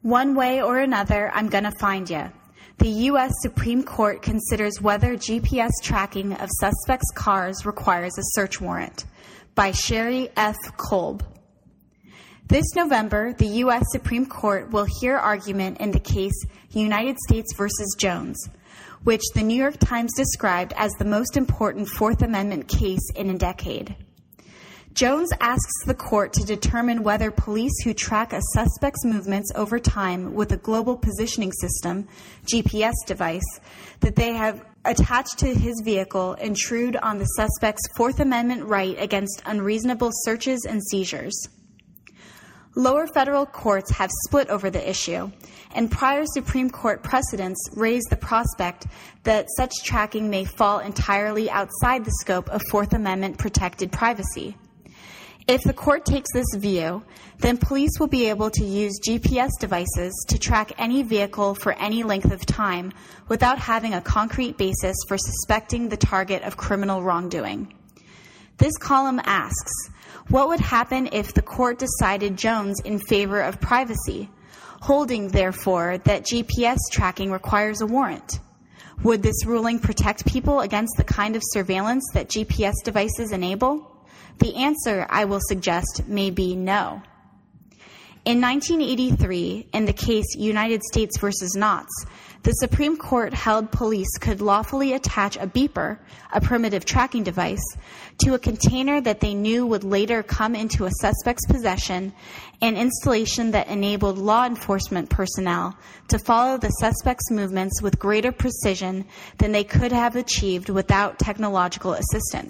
One way or another, I'm gonna find you. The U.S. Supreme Court considers whether GPS tracking of suspects' cars requires a search warrant. By Sherry F. Kolb. This November, the U.S. Supreme Court will hear argument in the case United States v. Jones, which the New York Times described as the most important Fourth Amendment case in a decade. Jones asks the court to determine whether police who track a suspect's movements over time with a global positioning system, GPS device, that they have attached to his vehicle intrude on the suspect's Fourth Amendment right against unreasonable searches and seizures. Lower federal courts have split over the issue, and prior Supreme Court precedents raise the prospect that such tracking may fall entirely outside the scope of Fourth Amendment protected privacy. If the court takes this view, then police will be able to use GPS devices to track any vehicle for any length of time without having a concrete basis for suspecting the target of criminal wrongdoing. This column asks, what would happen if the court decided Jones in favor of privacy, holding, therefore, that GPS tracking requires a warrant? Would this ruling protect people against the kind of surveillance that GPS devices enable? The answer, I will suggest, may be no. In 1983, in the case United States v. Knotts, the Supreme Court held police could lawfully attach a beeper, a primitive tracking device, to a container that they knew would later come into a suspect's possession, an installation that enabled law enforcement personnel to follow the suspect's movements with greater precision than they could have achieved without technological assistance.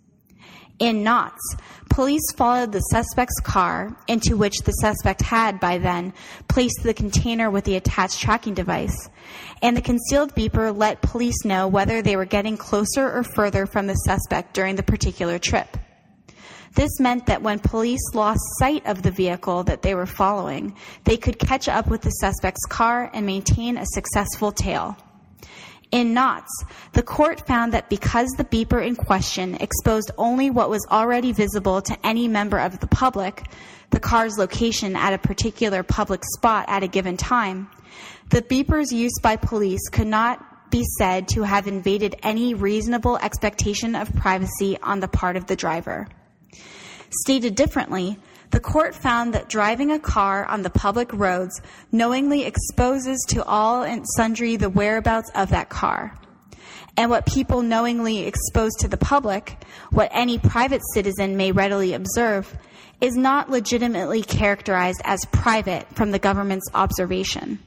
In Knotts, police followed the suspect's car, into which the suspect had, by then, placed the container with the attached tracking device, and the concealed beeper let police know whether they were getting closer or further from the suspect during the particular trip. This meant that when police lost sight of the vehicle that they were following, they could catch up with the suspect's car and maintain a successful tail. In Knotts, the court found that because the beeper in question exposed only what was already visible to any member of the public, the car's location at a particular public spot at a given time, the beeper's use by police could not be said to have invaded any reasonable expectation of privacy on the part of the driver. Stated differently, the court found that driving a car on the public roads knowingly exposes to all and sundry the whereabouts of that car. And what people knowingly expose to the public, what any private citizen may readily observe, is not legitimately characterized as private from the government's observation.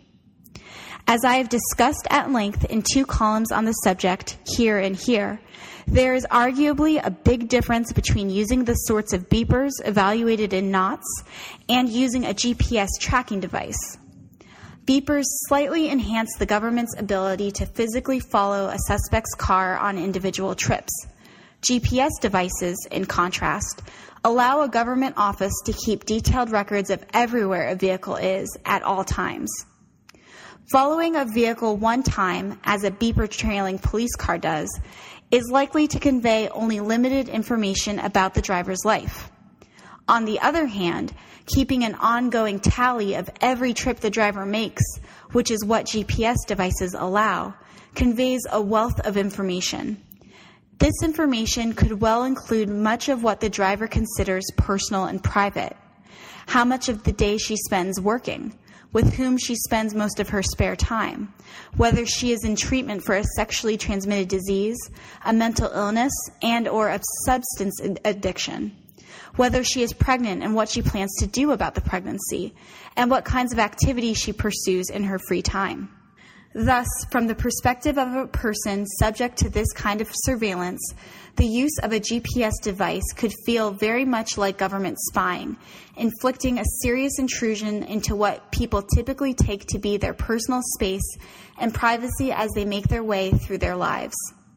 As I have discussed at length in 2 columns on the subject, here and here, there is arguably a big difference between using the sorts of beepers evaluated in Knotts and using a GPS tracking device. Beepers slightly enhance the government's ability to physically follow a suspect's car on individual trips. GPS devices, in contrast, allow a government office to keep detailed records of everywhere a vehicle is at all times. Following a vehicle one time, as a beeper trailing police car does, is likely to convey only limited information about the driver's life. On the other hand, keeping an ongoing tally of every trip the driver makes, which is what GPS devices allow, conveys a wealth of information. This information could well include much of what the driver considers personal and private. How much of the day she spends working, with whom she spends most of her spare time, whether she is in treatment for a sexually transmitted disease, a mental illness, and or a substance addiction, whether she is pregnant and what she plans to do about the pregnancy, and what kinds of activities she pursues in her free time. Thus, from the perspective of a person subject to this kind of surveillance, the use of a GPS device could feel very much like government spying, inflicting a serious intrusion into what people typically take to be their personal space and privacy as they make their way through their lives.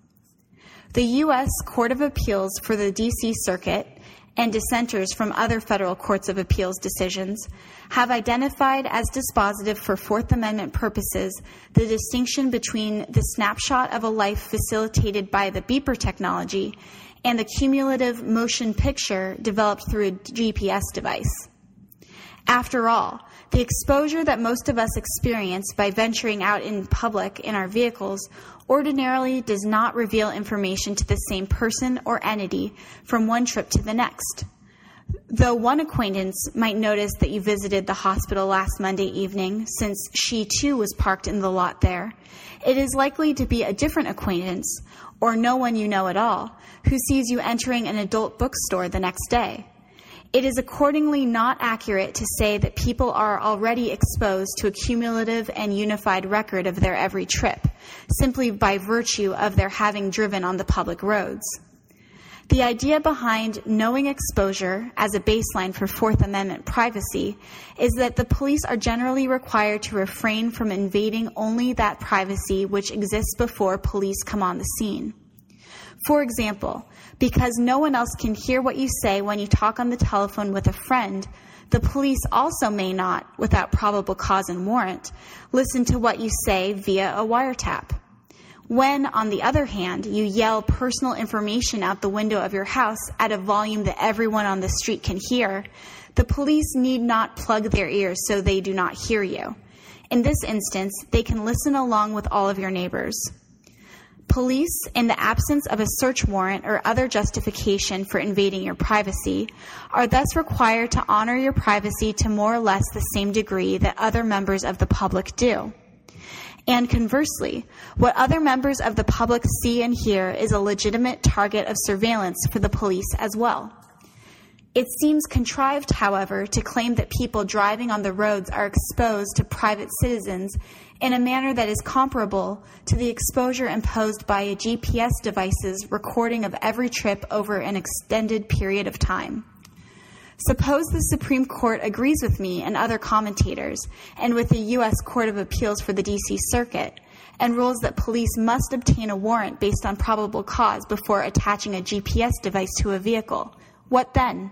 The U.S. Court of Appeals for the D.C. Circuit and dissenters from other federal courts of appeals decisions have identified as dispositive for Fourth Amendment purposes the distinction between the snapshot of a life facilitated by the beeper technology and the cumulative motion picture developed through a GPS device. After all, the exposure that most of us experience by venturing out in public in our vehicles ordinarily does not reveal information to the same person or entity from one trip to the next. Though one acquaintance might notice that you visited the hospital last Monday evening, since she too was parked in the lot there, it is likely to be a different acquaintance, or no one you know at all, who sees you entering an adult bookstore the next day. It is accordingly not accurate to say that people are already exposed to a cumulative and unified record of their every trip, simply by virtue of their having driven on the public roads. The idea behind knowing exposure as a baseline for Fourth Amendment privacy is that the police are generally required to refrain from invading only that privacy which exists before police come on the scene. For example, because no one else can hear what you say when you talk on the telephone with a friend, the police also may not, without probable cause and warrant, listen to what you say via a wiretap. When, on the other hand, you yell personal information out the window of your house at a volume that everyone on the street can hear, the police need not plug their ears so they do not hear you. In this instance, they can listen along with all of your neighbors. Police, in the absence of a search warrant or other justification for invading your privacy, are thus required to honor your privacy to more or less the same degree that other members of the public do. And conversely, what other members of the public see and hear is a legitimate target of surveillance for the police as well. It seems contrived, however, to claim that people driving on the roads are exposed to private citizens in a manner that is comparable to the exposure imposed by a GPS device's recording of every trip over an extended period of time. Suppose the Supreme Court agrees with me and other commentators, and with the U.S. Court of Appeals for the D.C. Circuit, and rules that police must obtain a warrant based on probable cause before attaching a GPS device to a vehicle. What then?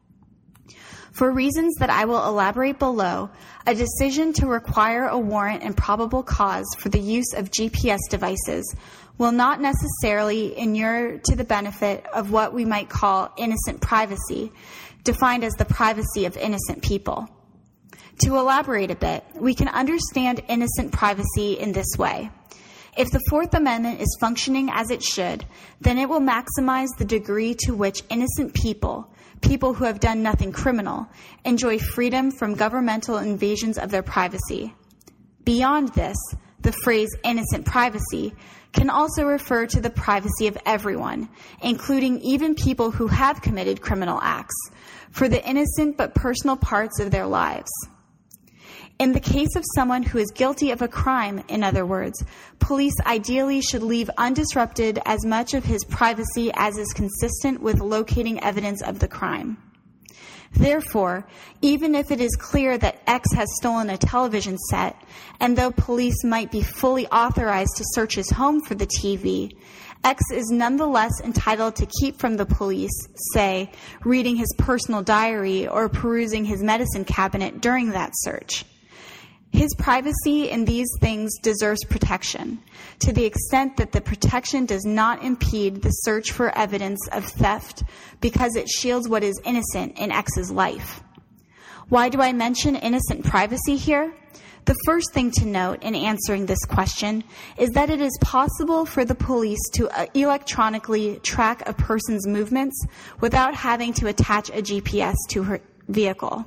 For reasons that I will elaborate below, a decision to require a warrant and probable cause for the use of GPS devices will not necessarily inure to the benefit of what we might call innocent privacy, defined as the privacy of innocent people. To elaborate a bit, we can understand innocent privacy in this way. If the Fourth Amendment is functioning as it should, then it will maximize the degree to which innocent people who have done nothing criminal, enjoy freedom from governmental invasions of their privacy. Beyond this, the phrase innocent privacy can also refer to the privacy of everyone, including even people who have committed criminal acts, for the innocent but personal parts of their lives. In the case of someone who is guilty of a crime, in other words, police ideally should leave undisrupted as much of his privacy as is consistent with locating evidence of the crime. Therefore, even if it is clear that X has stolen a television set, and though police might be fully authorized to search his home for the TV, X is nonetheless entitled to keep from the police, say, reading his personal diary or perusing his medicine cabinet during that search. His privacy in these things deserves protection, to the extent that the protection does not impede the search for evidence of theft because it shields what is innocent in X's life. Why do I mention innocent privacy here? The first thing to note in answering this question is that it is possible for the police to electronically track a person's movements without having to attach a GPS to her vehicle.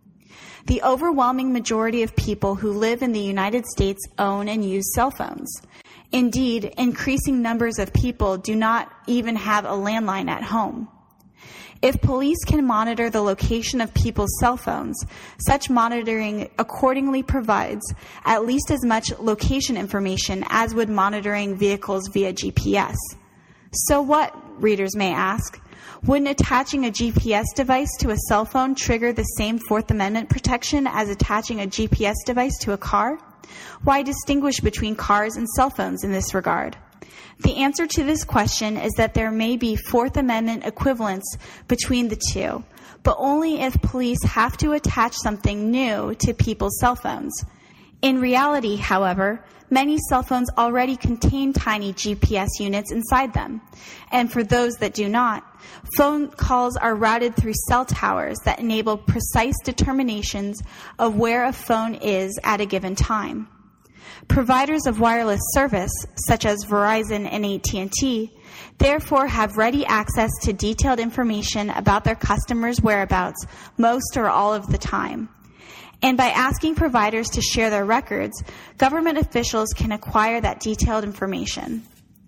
The overwhelming majority of people who live in the United States own and use cell phones. Indeed, increasing numbers of people do not even have a landline at home. If police can monitor the location of people's cell phones, such monitoring accordingly provides at least as much location information as would monitoring vehicles via GPS. So what, readers may ask? Wouldn't attaching a GPS device to a cell phone trigger the same Fourth Amendment protection as attaching a GPS device to a car? Why distinguish between cars and cell phones in this regard? The answer to this question is that there may be Fourth Amendment equivalence between the two, but only if police have to attach something new to people's cell phones. In reality, however, many cell phones already contain tiny GPS units inside them. And for those that do not, phone calls are routed through cell towers that enable precise determinations of where a phone is at a given time. Providers of wireless service, such as Verizon and AT&T, therefore have ready access to detailed information about their customers' whereabouts most or all of the time. And by asking providers to share their records, government officials can acquire that detailed information.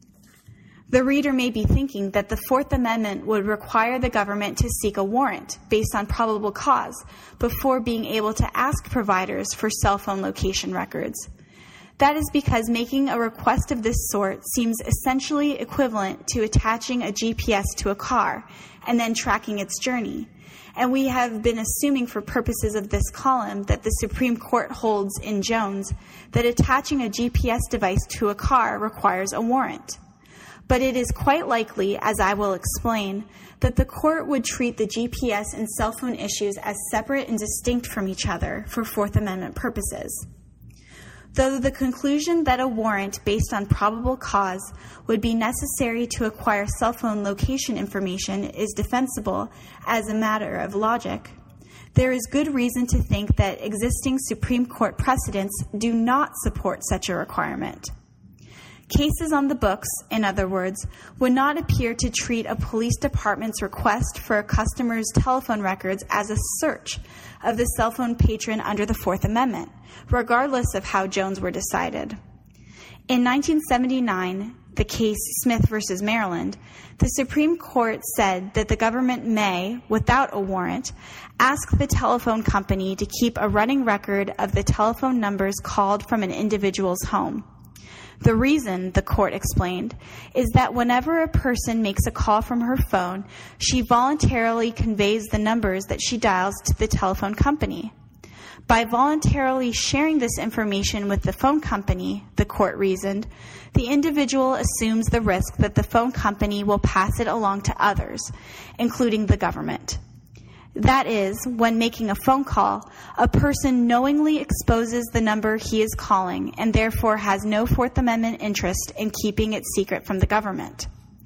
The reader may be thinking that the Fourth Amendment would require the government to seek a warrant based on probable cause before being able to ask providers for cell phone location records. That is because making a request of this sort seems essentially equivalent to attaching a GPS to a car and then tracking its journey. And we have been assuming for purposes of this column that the Supreme Court holds in Jones that attaching a GPS device to a car requires a warrant. But it is quite likely, as I will explain, that the court would treat the GPS and cell phone issues as separate and distinct from each other for Fourth Amendment purposes. Though the conclusion that a warrant based on probable cause would be necessary to acquire cell phone location information is defensible as a matter of logic, there is good reason to think that existing Supreme Court precedents do not support such a requirement. Cases on the books, in other words, would not appear to treat a police department's request for a customer's telephone records as a search of the cell phone patron under the Fourth Amendment, regardless of how Jones were decided. In 1979, the case Smith v. Maryland, the Supreme Court said that the government may, without a warrant, ask the telephone company to keep a running record of the telephone numbers called from an individual's home. The reason, the court explained, is that whenever a person makes a call from her phone, she voluntarily conveys the numbers that she dials to the telephone company. By voluntarily sharing this information with the phone company, the court reasoned, the individual assumes the risk that the phone company will pass it along to others, including the government. That is, when making a phone call, a person knowingly exposes the number he is calling and therefore has no Fourth Amendment interest in keeping it secret from the government.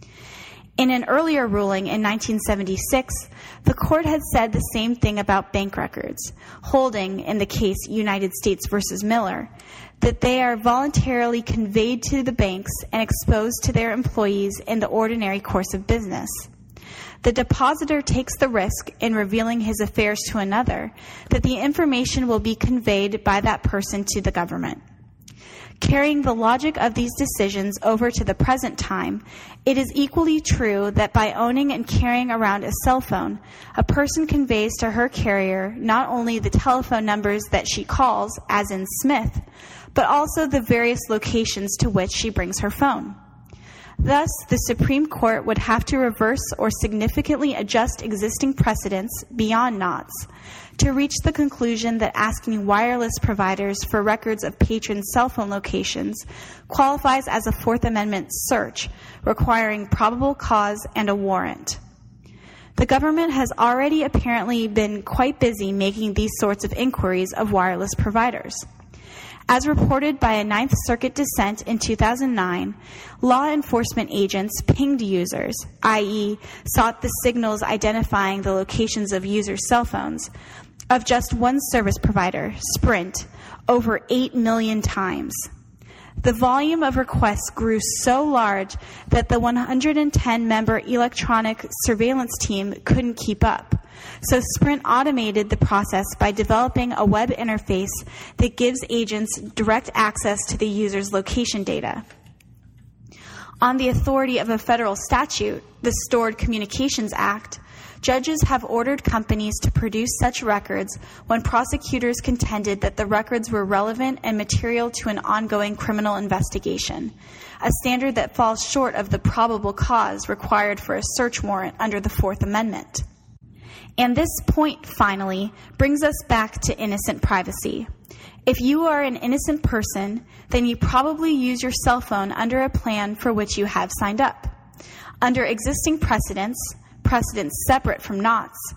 In an earlier ruling in 1976, the court had said the same thing about bank records, holding, in the case United States v. Miller, that they are voluntarily conveyed to the banks and exposed to their employees in the ordinary course of business. The depositor takes the risk in revealing his affairs to another that the information will be conveyed by that person to the government. Carrying the logic of these decisions over to the present time, it is equally true that by owning and carrying around a cell phone, a person conveys to her carrier not only the telephone numbers that she calls, as in Smith, but also the various locations to which she brings her phone. Thus, the Supreme Court would have to reverse or significantly adjust existing precedents beyond Knotts to reach the conclusion that asking wireless providers for records of patron cell phone locations qualifies as a Fourth Amendment search, requiring probable cause and a warrant. The government has already apparently been quite busy making these sorts of inquiries of wireless providers. As reported by a Ninth Circuit dissent in 2009, law enforcement agents pinged users, i.e., sought the signals identifying the locations of users' cell phones, of just one service provider, Sprint, over 8 million times. The volume of requests grew so large that the 110-member electronic surveillance team couldn't keep up. So Sprint automated the process by developing a web interface that gives agents direct access to the user's location data. On the authority of a federal statute, the Stored Communications Act, judges have ordered companies to produce such records when prosecutors contended that the records were relevant and material to an ongoing criminal investigation, a standard that falls short of the probable cause required for a search warrant under the Fourth Amendment. And this point, finally, brings us back to innocent privacy. If you are an innocent person, then you probably use your cell phone under a plan for which you have signed up. Under existing precedents separate from Knotts,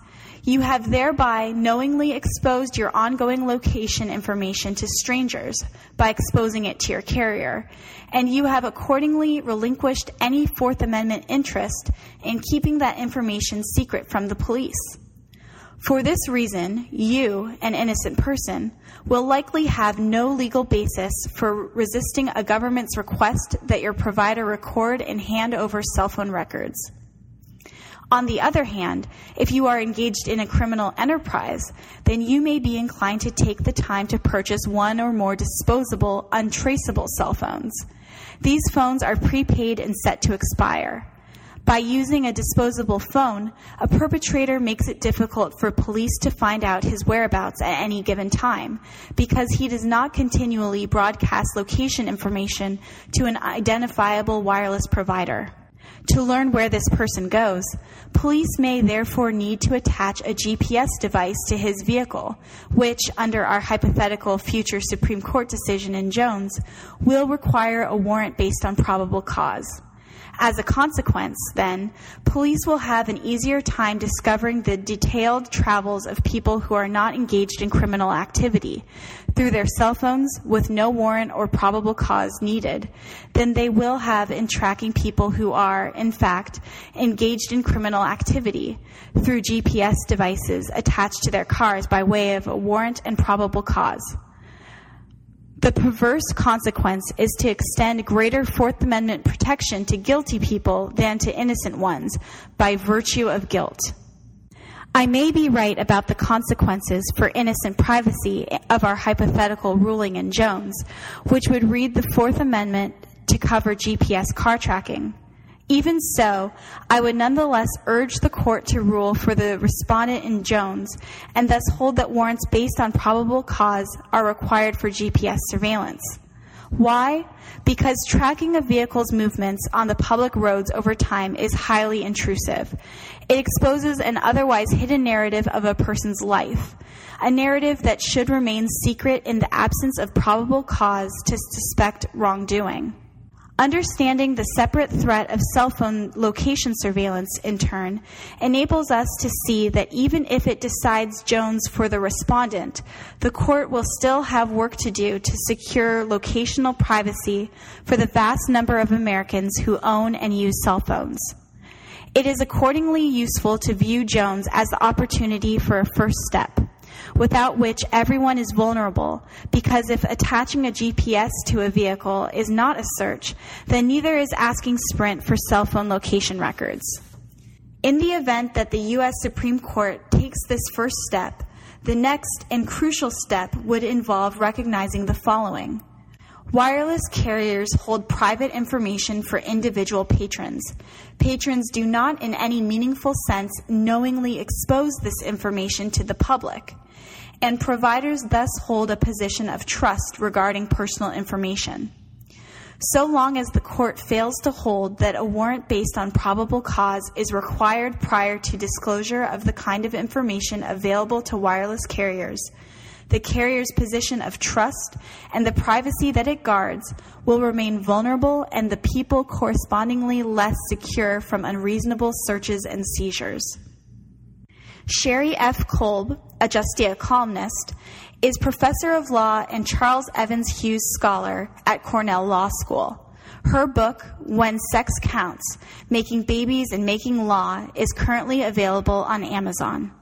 You have thereby knowingly exposed your ongoing location information to strangers by exposing it to your carrier, and you have accordingly relinquished any Fourth Amendment interest in keeping that information secret from the police. For this reason, you, an innocent person, will likely have no legal basis for resisting a government's request that your provider record and hand over cell phone records. On the other hand, if you are engaged in a criminal enterprise, then you may be inclined to take the time to purchase one or more disposable, untraceable cell phones. These phones are prepaid and set to expire. By using a disposable phone, a perpetrator makes it difficult for police to find out his whereabouts at any given time because he does not continually broadcast location information to an identifiable wireless provider. To learn where this person goes, police may therefore need to attach a GPS device to his vehicle, which, under our hypothetical future Supreme Court decision in Jones, will require a warrant based on probable cause. As a consequence, then, police will have an easier time discovering the detailed travels of people who are not engaged in criminal activity through their cell phones with no warrant or probable cause needed than they will have in tracking people who are, in fact, engaged in criminal activity through GPS devices attached to their cars by way of a warrant and probable cause. The perverse consequence is to extend greater Fourth Amendment protection to guilty people than to innocent ones by virtue of guilt. I may be right about the consequences for innocent privacy of our hypothetical ruling in Jones, which would read the Fourth Amendment to cover GPS car tracking. Even so, I would nonetheless urge the court to rule for the respondent in Jones and thus hold that warrants based on probable cause are required for GPS surveillance. Why? Because tracking a vehicle's movements on the public roads over time is highly intrusive. It exposes an otherwise hidden narrative of a person's life, a narrative that should remain secret in the absence of probable cause to suspect wrongdoing. Understanding the separate threat of cell phone location surveillance, in turn, enables us to see that even if it decides Jones for the respondent, the court will still have work to do to secure locational privacy for the vast number of Americans who own and use cell phones. It is accordingly useful to view Jones as the opportunity for a first step, without which everyone is vulnerable, because if attaching a GPS to a vehicle is not a search, then neither is asking Sprint for cell phone location records. In the event that the U.S. Supreme Court takes this first step, the next and crucial step would involve recognizing the following. Wireless carriers hold private information for individual patrons. Patrons do not, in any meaningful sense, knowingly expose this information to the public, and providers thus hold a position of trust regarding personal information. So long as the court fails to hold that a warrant based on probable cause is required prior to disclosure of the kind of information available to wireless carriers, the carrier's position of trust and the privacy that it guards will remain vulnerable and the people correspondingly less secure from unreasonable searches and seizures. Sherry F. Kolb, a Justia columnist, is professor of law and Charles Evans Hughes Scholar at Cornell Law School. Her book, When Sex Counts, Making Babies and Making Law, is currently available on Amazon.